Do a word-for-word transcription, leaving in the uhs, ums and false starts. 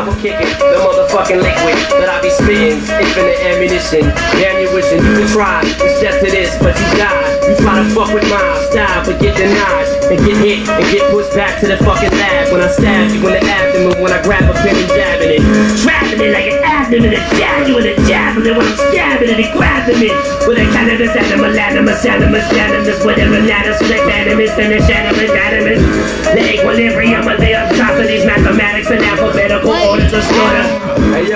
will kick it. The motherfucking liquid that I be spitting, infinite ammunition. Damn you wishing you could try to step to this, but you die. You try to fuck with my style, but get denied and get hit and get pushed back to the fucking lab. When I stab you in the abdomen, when I grab a pen and jabbing it, trapping it like an abdomen and jab you in the javelin. When I'm stabbing it and grabbing it with a cannabis animal, animus, animus, animus, whatever natus, flick animus, and the animus, animus. The equilibrium of the atrocities, mathematics, and alphabetical order to slaughter.